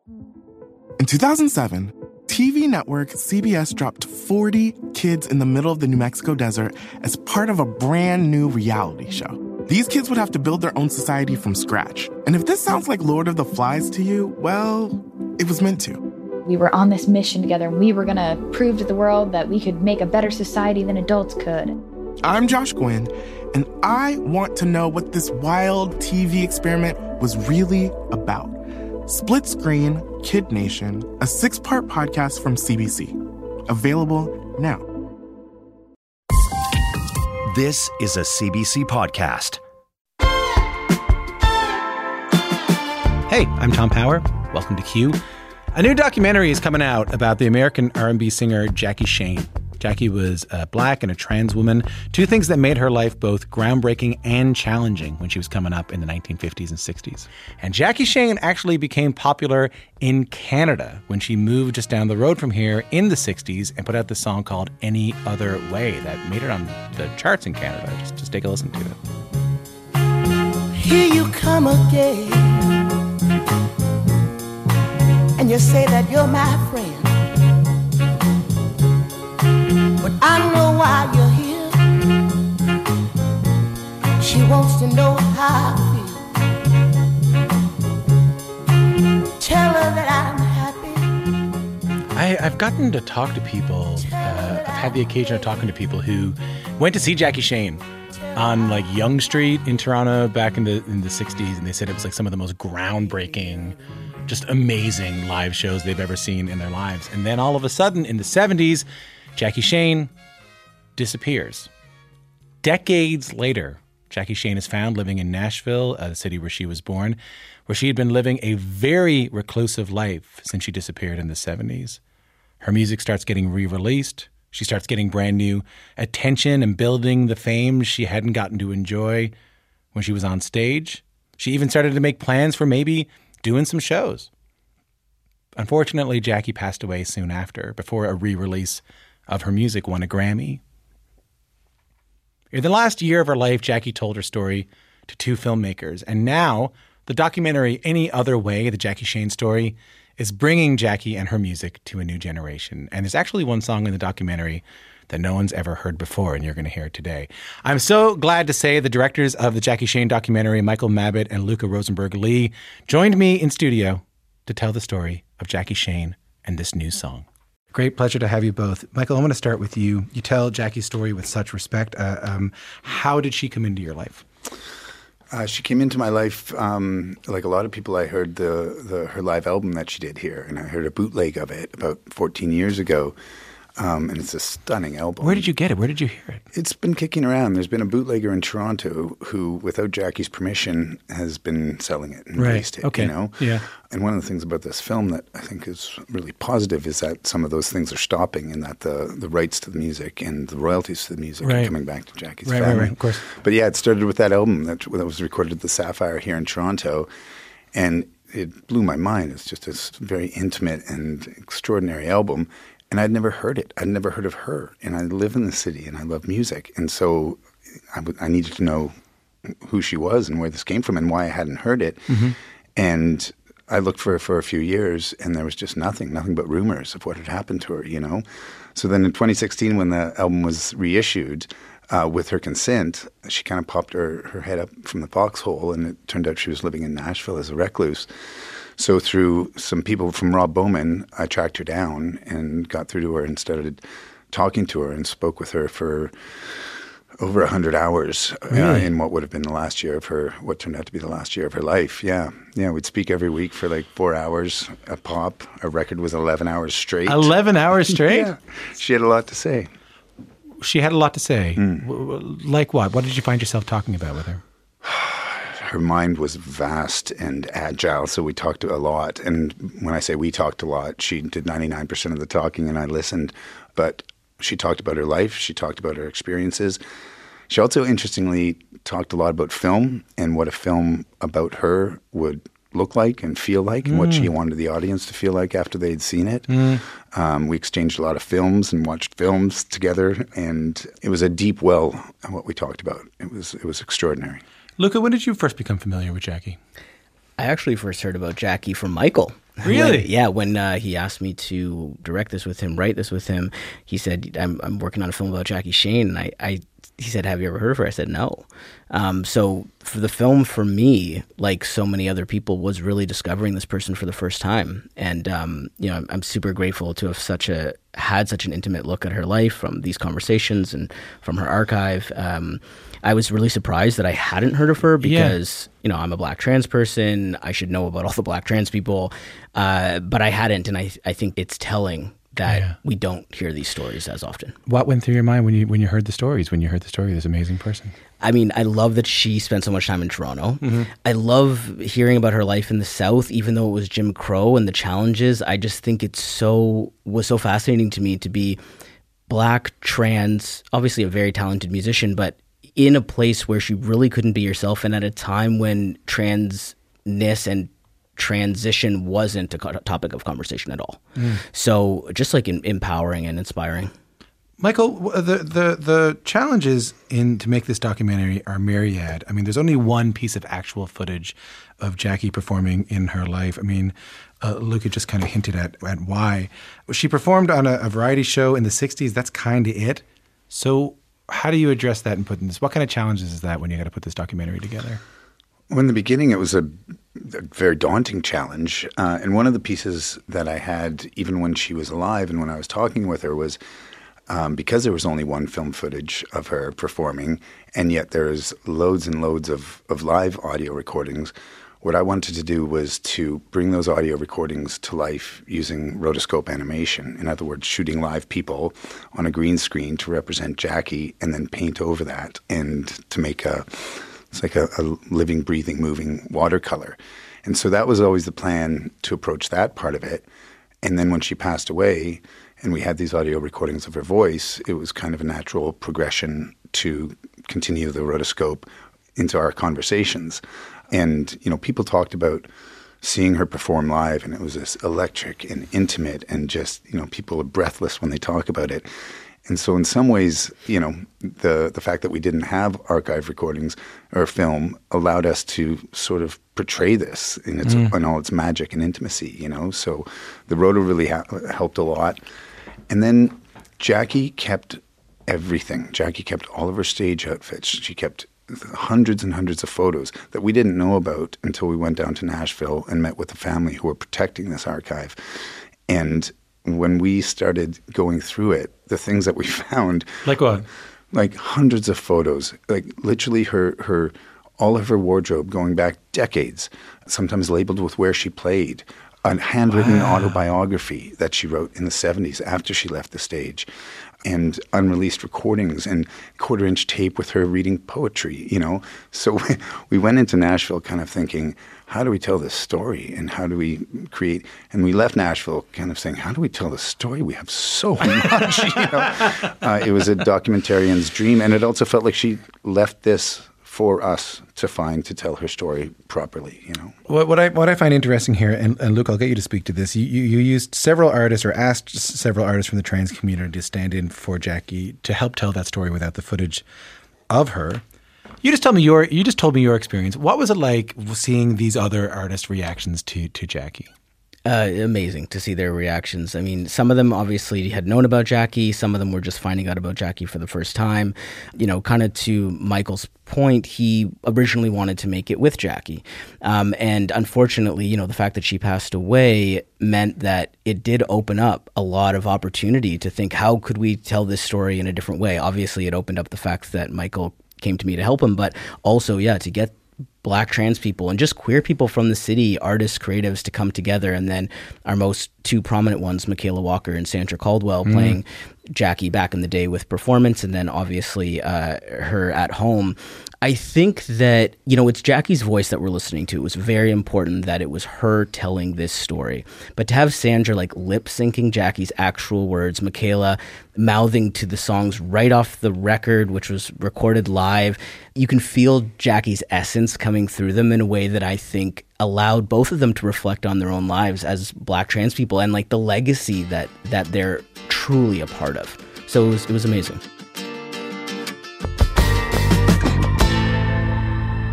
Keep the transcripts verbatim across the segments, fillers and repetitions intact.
In two thousand seven, T V network C B S dropped forty kids in the middle of the New Mexico desert as part of a brand new reality show. These kids would have to build their own society from scratch. And if this sounds like Lord of the Flies to you, well, it was meant to. We were on this mission together, and we were going to prove to the world that we could make a better society than adults could. I'm Josh Gwynn, and I want to know what this wild T V experiment was really about. Split Screen, Kid Nation, a six-part podcast from C B C. Available now. This is a C B C podcast. Hey, I'm Tom Power. Welcome to Q. A new documentary is coming out about the American R and B singer Jackie Shane. Jackie was a black and a trans woman, two things that made her life both groundbreaking and challenging when she was coming up in the nineteen fifties and sixties. And Jackie Shane actually became popular in Canada when she moved just down the road from here in the sixties and put out this song called Any Other Way that made it on the charts in Canada. Just, just take a listen to it. Here you come again, and you say that you're my friend. But I know why you're here. She wants to know how I feel. Tell her that I'm happy. I, I've gotten to talk to people, uh, I've had the occasion of talking to people who went to see Jackie Shane on like Yonge Street in Toronto back in the in the sixties, and they said it was like some of the most groundbreaking, just amazing live shows they've ever seen in their lives. And then all of a sudden in the seventies, Jackie Shane disappears. Decades later, Jackie Shane is found living in Nashville, a city where she was born, where she had been living a very reclusive life since she disappeared in the seventies. Her music starts getting re-released. She starts getting brand new attention and building the fame she hadn't gotten to enjoy when she was on stage. She even started to make plans for maybe doing some shows. Unfortunately, Jackie passed away soon after, before a re-release of her music won a Grammy. In the last year of her life, Jackie told her story to two filmmakers. And now the documentary Any Other Way, the Jackie Shane story, is bringing Jackie and her music to a new generation. And there's actually one song in the documentary that no one's ever heard before, and you're going to hear it today. I'm so glad to say the directors of the Jackie Shane documentary, Michael Mabbitt and Luca Rosenberg-Lee, joined me in studio to tell the story of Jackie Shane and this new song. Great pleasure to have you both. Michael, I want to start with you. You tell Jackie's story with such respect. Uh, um, how did she come into your life? Uh, she came into my life, um, like a lot of people. I heard the, the her live album that she did here, and I heard a bootleg of it about fourteen years ago. Um, and it's a stunning album. Where did you get it? Where did you hear it? It's been kicking around. There's been a bootlegger in Toronto who, without Jackie's permission, has been selling it and right. released it. Okay. You know? Yeah. And one of the things about this film that I think is really positive is that some of those things are stopping, and that the, the rights to the music and the royalties to the music right. are coming back to Jackie's right, family. Right, right, of course. But yeah, it started with that album that, that was recorded at the Sapphire here in Toronto, and it blew my mind. It's just this very intimate and extraordinary album. And I'd never heard it. I'd never heard of her. And I live in the city and I love music. And so I, w- I needed to know who she was and where this came from and why I hadn't heard it. Mm-hmm. And I looked for her for a few years and there was just nothing, nothing but rumors of what had happened to her, you know. So then in twenty sixteen, when the album was reissued, uh, with her consent, she kind of popped her, her head up from the foxhole, and it turned out she was living in Nashville as a recluse. So through some people from Rob Bowman, I tracked her down and got through to her and started talking to her and spoke with her for over one hundred hours really? uh, in what would have been the last year of her, what turned out to be the last year of her life. Yeah. Yeah, we'd speak every week for like four hours a pop. Our record was eleven hours straight. eleven hours straight? Yeah. She had a lot to say. She had a lot to say. Mm. Like what? What did you find yourself talking about with her? Her mind was vast and agile, so we talked a lot. And when I say we talked a lot, she did ninety-nine percent of the talking and I listened. But she talked about her life. She talked about her experiences. She also, interestingly, talked a lot about film and what a film about her would look like and feel like mm. and what she wanted the audience to feel like after they'd seen it. Mm. Um, we exchanged a lot of films and watched films together, and it was a deep well of what we talked about. It was it was extraordinary. Luca, when did you first become familiar with Jackie? I actually first heard about Jackie from Michael. Really? When, yeah, when uh, he asked me to direct this with him, write this with him, he said, I'm, I'm working on a film about Jackie Shane. And I, I, he said, have you ever heard of her? I said, no. Um, so for the film, for me, like so many other people, was really discovering this person for the first time. And, um, you know, I'm, I'm super grateful to have such a, had such an intimate look at her life from these conversations and from her archive. Um, I was really surprised that I hadn't heard of her because, yeah. you know, I'm a black trans person. I should know about all the black trans people. Uh, but I hadn't. And I, I think it's telling that yeah. we don't hear these stories as often. What went through your mind when you when you heard the stories, when you heard the story of this amazing person? I mean, I love that she spent so much time in Toronto. Mm-hmm. I love hearing about her life in the South, even though it was Jim Crow and the challenges. I just think it's so, was so fascinating to me to be black, trans, obviously a very talented musician, but in a place where she really couldn't be herself and at a time when transness and transition wasn't a topic of conversation at all. Mm. So just like in, empowering and inspiring. Michael, the, the the challenges in to make this documentary are myriad. I mean, there's only one piece of actual footage of Jackie performing in her life. I mean, uh, Luca just kind of hinted at, at why. She performed on a, a variety show in the sixties. That's kind of it. So how do you address that and put in this? What kind of challenges is that when you got to put this documentary together? Well, in the beginning, it was a, a very daunting challenge. Uh, and one of the pieces that I had, even when she was alive and when I was talking with her, was um, because there was only one film footage of her performing, and yet there's loads and loads of, of live audio recordings. What I wanted to do was to bring those audio recordings to life using rotoscope animation. In other words, shooting live people on a green screen to represent Jackie and then paint over that and to make a... It's like a, a living, breathing, moving watercolor. And so that was always the plan, to approach that part of it. And then when she passed away and we had these audio recordings of her voice, it was kind of a natural progression to continue the rotoscope into our conversations. And, you know, people talked about seeing her perform live, and it was this electric and intimate and just, you know, people are breathless when they talk about it. And so in some ways, you know, the the fact that we didn't have archive recordings or film allowed us to sort of portray this in its mm. in all its magic and intimacy, you know. So the roto really ha- helped a lot. And then Jackie kept everything. Jackie kept all of her stage outfits. She kept hundreds and hundreds of photos that we didn't know about until we went down to Nashville and met with the family who were protecting this archive. And when we started going through it, the things that we found, like what, like hundreds of photos, like literally her her all of her wardrobe going back decades, sometimes labeled with where she played, a handwritten wow. autobiography that she wrote in the seventies after she left the stage, and unreleased recordings and quarter-inch tape with her reading poetry, you know. So we went into Nashville kind of thinking, how do we tell this story and how do we create? And we left Nashville kind of saying, how do we tell this story? We have so much, you know. Uh, it was a documentarian's dream, and it also felt like she left this for us to find, to tell her story properly, you know. What, what I what I find interesting here, and, and Luke, I'll get you to speak to this. You, you you used several artists or asked several artists from the trans community to stand in for Jackie to help tell that story without the footage of her. You just told me your you just told me your experience. What was it like seeing these other artists' reactions to to Jackie? Uh, amazing to see their reactions. I mean, some of them obviously had known about Jackie. Some of them were just finding out about Jackie for the first time. You know, kind of to Michael's point, he originally wanted to make it with Jackie. Um, and unfortunately, you know, the fact that she passed away meant that it did open up a lot of opportunity to think, how could we tell this story in a different way? Obviously, it opened up the fact that Michael came to me to help him, but also, yeah, to get Black trans people and just queer people from the city, artists, creatives, to come together. And then our most two prominent ones, Michaela Walker and Sandra Caldwell, mm. playing Jackie back in the day with performance, and then obviously uh, her at home. I think that, you know, it's Jackie's voice that we're listening to. It was very important that it was her telling this story. But to have Sandra like lip syncing Jackie's actual words, Michaela mouthing to the songs right off the record, which was recorded live, you can feel Jackie's essence coming through them in a way that I think allowed both of them to reflect on their own lives as Black trans people and like the legacy that that they're truly a part of. So it was, it was amazing.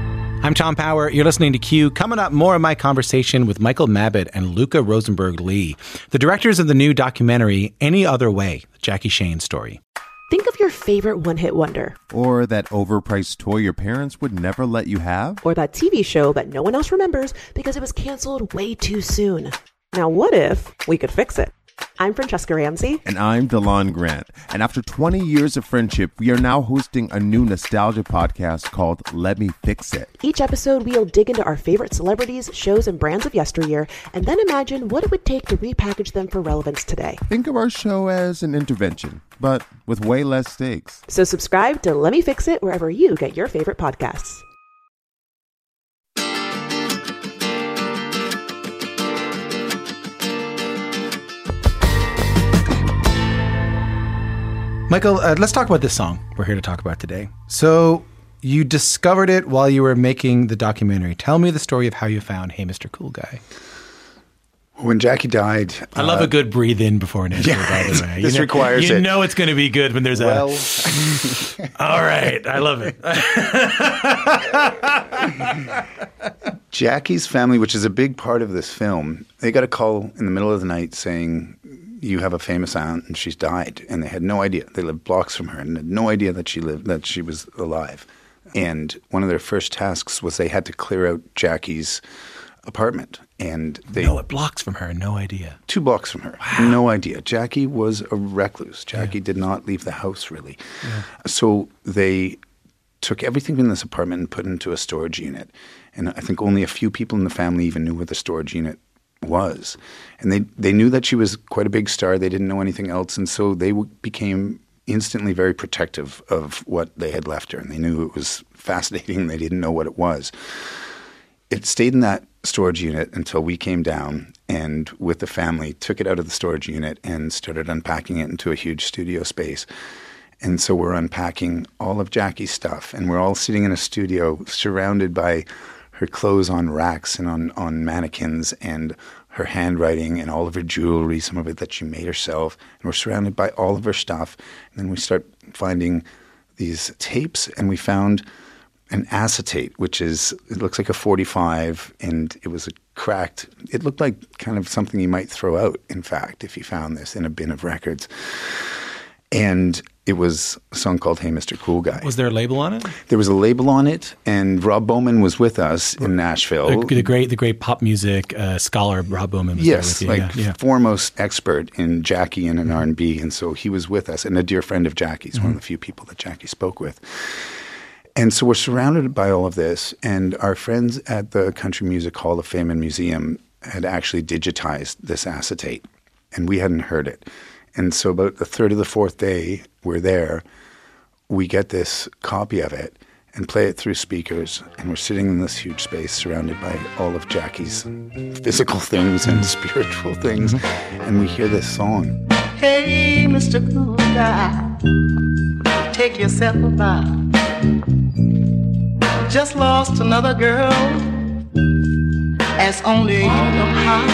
I'm Tom Power. You're listening to Q. Coming up, more of my conversation with Michael Mabbutt and Luca Rosenberg-Lee, the directors of the new documentary, Any Other Way, the Jackie Shane story. Think of your favorite one-hit wonder. Or that overpriced toy your parents would never let you have. Or that T V show that no one else remembers because it was canceled way too soon. Now what if we could fix it? I'm Francesca Ramsey. And I'm DeLon Grant. And after twenty years of friendship, we are now hosting a new nostalgia podcast called Let Me Fix It. Each episode, we'll dig into our favorite celebrities, shows, and brands of yesteryear, and then imagine what it would take to repackage them for relevance today. Think of our show as an intervention, but with way less stakes. So subscribe to Let Me Fix It wherever you get your favorite podcasts. Michael, uh, let's talk about this song we're here to talk about today. So you discovered it while you were making the documentary. Tell me the story of how you found Hey, Mister Cool Guy. When Jackie died... I love uh, a good breathe in before an answer, yeah, by the way. You this know, requires you it. You know it's going to be good when there's well, a... All right. I love it. Jackie's family, which is a big part of this film, they got a call in the middle of the night saying... you have a famous aunt and she's died, and they had no idea. They lived blocks from her and had no idea that she lived, that she was alive. And one of their first tasks was they had to clear out Jackie's apartment. And they no, blocks from her, no idea. Two blocks from her, wow. No idea. Jackie was a recluse. Jackie yeah. did not leave the house really. Yeah. So they took everything in this apartment and put it into a storage unit. And I think only a few people in the family even knew where the storage unit was. And they they knew that she was quite a big star. They didn't know anything else. And so they w- became instantly very protective of what they had left her. And they knew it was fascinating. They didn't know what it was. It stayed in that storage unit until we came down and with the family took it out of the storage unit and started unpacking it into a huge studio space. And so we're unpacking all of Jackie's stuff. And we're all sitting in a studio surrounded by her clothes on racks and on, on mannequins and her handwriting and all of her jewelry, some of it that she made herself. And we're surrounded by all of her stuff. And then we start finding these tapes, and we found an acetate, which is, it looks like a forty-five, and it was a cracked, it looked like kind of something you might throw out, in fact, if you found this in a bin of records. And it was a song called Hey, Mister Cool Guy. Was there a label on it? There was a label on it, and Rob Bowman was with us in Nashville. The, the great the great pop music uh, scholar, Rob Bowman was yes, there with you. like yeah, yeah. foremost expert in Jackie and in R and B, and so he was with us, and a dear friend of Jackie's, mm-hmm. one of the few people that Jackie spoke with. And so we're surrounded by all of this, and our friends at the Country Music Hall of Fame and Museum had actually digitized this acetate, and we hadn't heard it. And so about the third or the fourth day we're there, we get this copy of it and play it through speakers, and we're sitting in this huge space surrounded by all of Jackie's physical things and spiritual things, and we hear this song. Hey, Mister Cool Guy, take yourself by. Just lost another girl, as only you know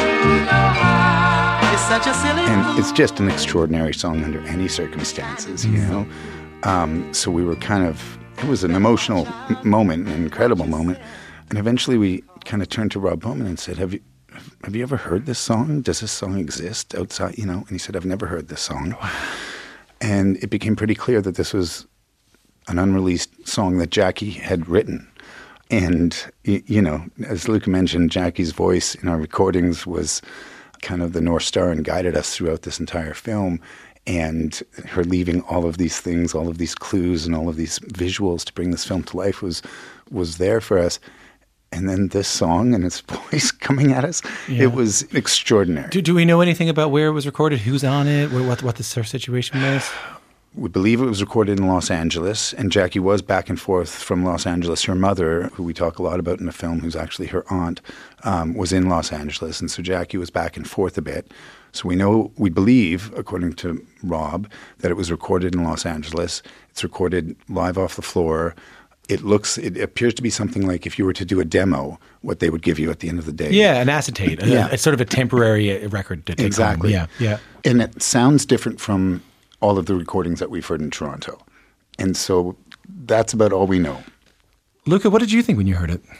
how. It's such a silly And it's just an extraordinary song under any circumstances, you know. Um, so we were kind of, it was an emotional moment, an incredible moment. And eventually we kind of turned to Rob Bowman and said, have you have you ever heard this song? Does this song exist outside, you know? And he said, I've never heard this song. And it became pretty clear that this was an unreleased song that Jackie had written. And, you know, as Luca mentioned, Jackie's voice in our recordings was kind of the North Star and guided us throughout this entire film. And her leaving all of these things, all of these clues and all of these visuals to bring this film to life was was there for us. And then this song and its voice coming at us, yeah. It was extraordinary. Do, do we know anything about where it was recorded, who's on it, what, what, what the situation was? We believe it was recorded in Los Angeles, and Jackie was back and forth from Los Angeles. Her mother, who we talk a lot about in the film, who's actually her aunt, um, was in Los Angeles, and so Jackie was back and forth a bit. So we know, we believe, according to Rob, that it was recorded in Los Angeles. It's recorded live off the floor. It looks, it appears to be something like if you were to do a demo, what they would give you at the end of the day. Yeah, an acetate. Yeah. It's sort of a temporary record to take Exactly. home. Yeah, yeah. And it sounds different from all of the recordings that we've heard in Toronto. And so that's about all we know. Luca, what did you think when you heard it?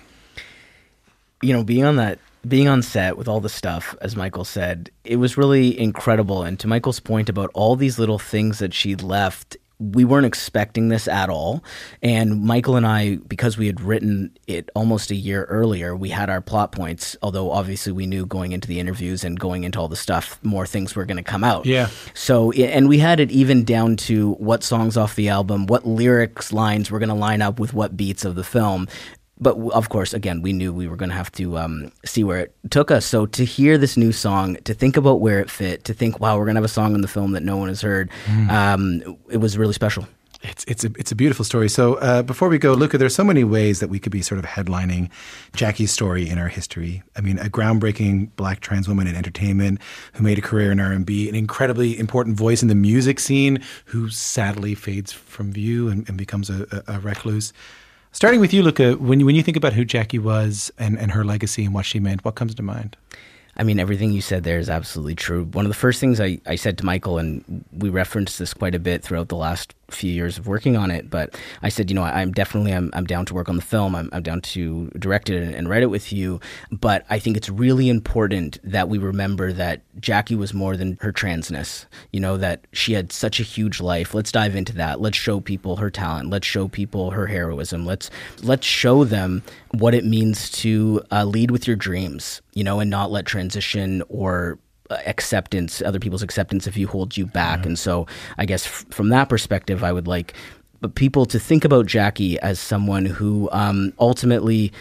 You know, being on that, being on set with all the stuff, as Michael said, it was really incredible. And to Michael's point about all these little things that she left, we weren't expecting this at all. And Michael and I, because we had written it almost a year earlier, we had our plot points, although obviously we knew going into the interviews and going into all the stuff, more things were going to come out. Yeah. So, and we had it even down to what songs off the album, what lyrics lines were going to line up with what beats of the film. But of course, again, we knew we were going to have to um, see where it took us. So to hear this new song, to think about where it fit, to think, wow, we're going to have a song in the film that no one has heard, mm. um, it was really special. It's it's a it's a beautiful story. So uh, before we go, Luca, there's so many ways that we could be sort of headlining Jackie's story in our history. I mean, a groundbreaking Black trans woman in entertainment who made a career in R and B, an incredibly important voice in the music scene who sadly fades from view and, and becomes a, a, a recluse. Starting with you, Luca, when you, when you think about who Jackie was and, and her legacy and what she meant, what comes to mind? I mean, everything you said there is absolutely true. One of the first things I, I said to Michael, and we referenced this quite a bit throughout the last few years of working on it, but I said, you know, I'm definitely, I'm, I'm down to work on the film. I'm, I'm down to direct it and, and write it with you. But I think it's really important that we remember that Jackie was more than her transness, you know, that she had such a huge life. Let's dive into that. Let's show people her talent. Let's show people her heroism. Let's, let's show them what it means to uh, lead with your dreams, you know, and not let transition or acceptance, other people's acceptance of you hold you back. Mm-hmm. And so I guess f- from that perspective, I would like people to think about Jackie as someone who um, ultimately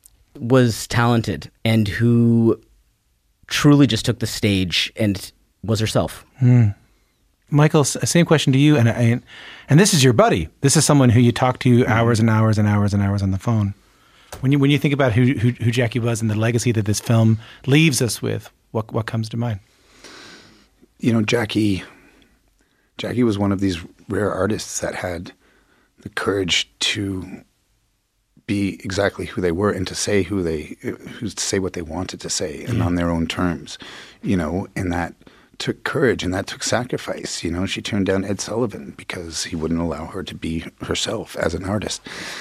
was talented and who truly just took the stage and was herself. Mm. Michael, same question to you. And I, and this is your buddy. This is someone who you talk to hours and hours and hours and hours on the phone. When you when you think about who, who who Jackie was and the legacy that this film leaves us with, what what comes to mind? You know, Jackie, Jackie was one of these rare artists that had the courage to be exactly who they were and to say who they, who to say what they wanted to say and yeah. on their own terms. You know, and that took courage and that took sacrifice. You know, she turned down Ed Sullivan because he wouldn't allow her to be herself as an artist,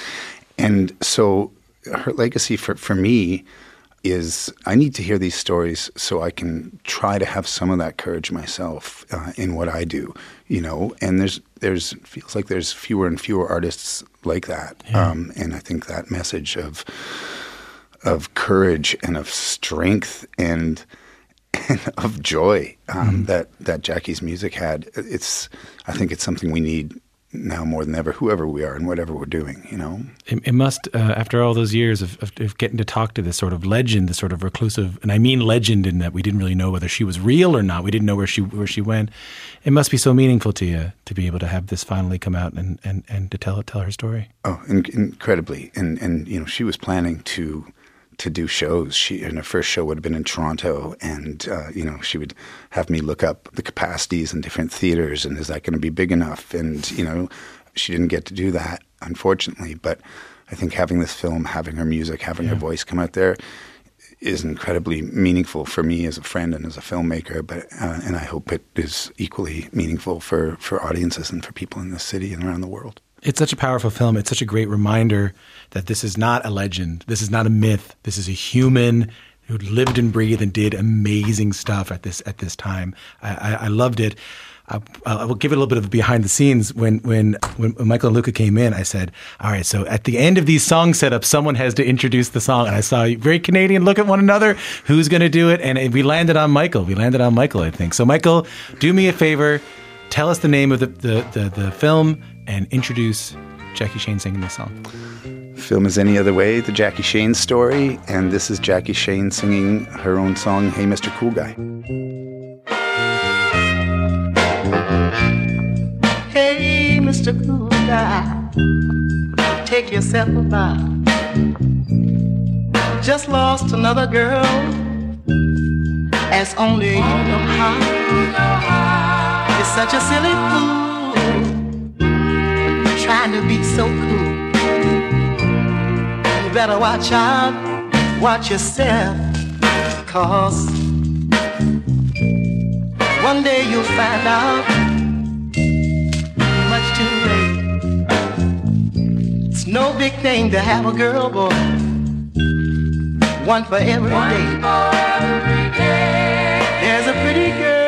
and so her legacy for, for me is I need to hear these stories so I can try to have some of that courage myself uh, in what I do, you know, and there's, there's, feels like there's fewer and fewer artists like that. Yeah. Um, and I think that message of, of courage and of strength and, and of joy um, mm. that, that Jackie's music had, it's, I think it's something we need now more than ever, whoever we are and whatever we're doing, you know? It, it must, uh, after all those years of, of, of getting to talk to this sort of legend, this sort of reclusive, and I mean legend in that we didn't really know whether she was real or not. We didn't know where she where she went. It must be so meaningful to you to be able to have this finally come out and, and, and to tell tell her story. Oh, in, incredibly. And, and, you know, she was planning to to do shows. She, and her first show would have been in Toronto, and uh, you know, she would have me look up the capacities in different theaters, and is that going to be big enough? And you know, she didn't get to do that, unfortunately. But I think having this film, having her music, having yeah. her voice come out there is incredibly meaningful for me as a friend and as a filmmaker. But uh, and I hope it is equally meaningful for for audiences and for people in this city and around the world. It's such a powerful film. It's such a great reminder that this is not a legend. This is not a myth. This is a human who lived and breathed and did amazing stuff at this at this time. I, I, I loved it. I, I will give it a little bit of behind the scenes. When, when when Michael and Luca came in, I said, all right, so at the end of these song setups, someone has to introduce the song. And I saw you very Canadian look at one another. Who's going to do it? And we landed on Michael. We landed on Michael, I think. So Michael, do me a favor. Tell us the name of the, the, the, the film and introduce Jackie Shane singing this song. Film is Any Other Way, the Jackie Shane story, and this is Jackie Shane singing her own song, Hey Mister Cool Guy. Hey Mister Cool Guy, take yourself a bow. Just lost another girl, as only you know how. You're such a silly fool, trying to be so cool. You better watch out, watch yourself, cause one day you'll find out, much too late. It's No big thing to have a girl, boy. One for every One day. For every day. There's a pretty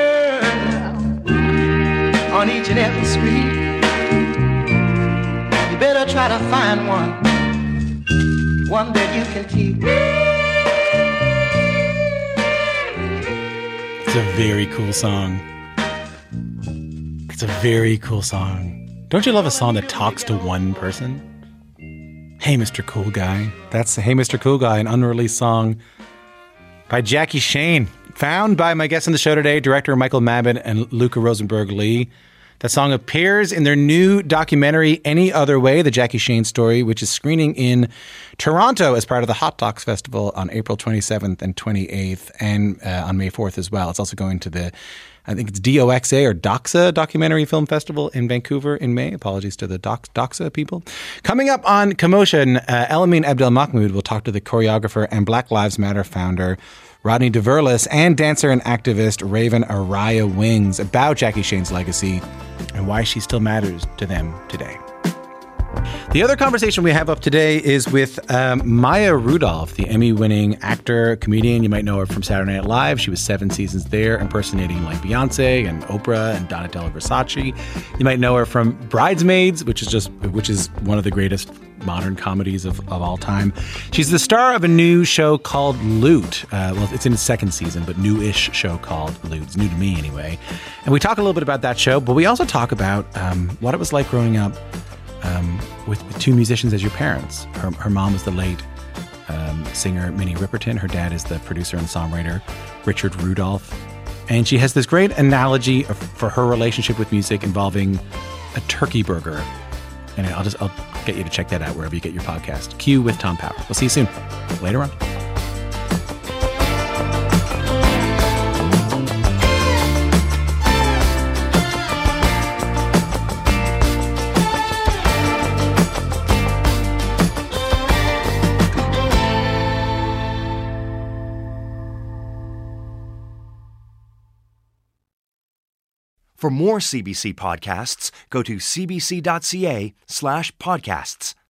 girl on each and every street. You better try to find one, one that you can keep. It's a very cool song. It's a very cool song. Don't you love a song that talks to one person? Hey, Mister Cool Guy. That's Hey, Mister Cool Guy, an unreleased song by Jackie Shane, found by my guest on the show today, director Michael Mabin and Luca Rosenberg-Lee. That song appears in their new documentary, Any Other Way, the Jackie Shane story, which is screening in Toronto as part of the Hot Docs Festival on April twenty-seventh and twenty-eighth, and uh, on May fourth as well. It's also going to the, I think it's D O X A or Doxa Documentary Film Festival in Vancouver in May. Apologies to the Dox, Doxa people. Coming up on Commotion, uh, Elamine Abdelmahmoud will talk to the choreographer and Black Lives Matter founder Rodney DeVerlis and dancer and activist Raven Araya Wings about Jackie Shane's legacy and why she still matters to them today. The other conversation we have up today is with um, Maya Rudolph, the Emmy-winning actor, comedian. You might know her from Saturday Night Live. She was seven seasons there, impersonating like Beyonce and Oprah and Donatella Versace. You might know her from Bridesmaids, which is just which is one of the greatest modern comedies of, of all time. She's the star of a new show called Loot. Uh, well, it's in its second season, but new-ish show called Loot. It's new to me anyway. And we talk a little bit about that show, but we also talk about um, what it was like growing up Um, with, with two musicians as your parents. Her, her mom is the late um, singer Minnie Riperton. Her dad is the producer and songwriter Richard Rudolph. And she has this great analogy of, for her relationship with music involving a turkey burger. And I'll just I'll get you to check that out wherever you get your podcast. Q with Tom Power. We'll see you soon. Later on. For more C B C podcasts, go to cbc.ca slash podcasts.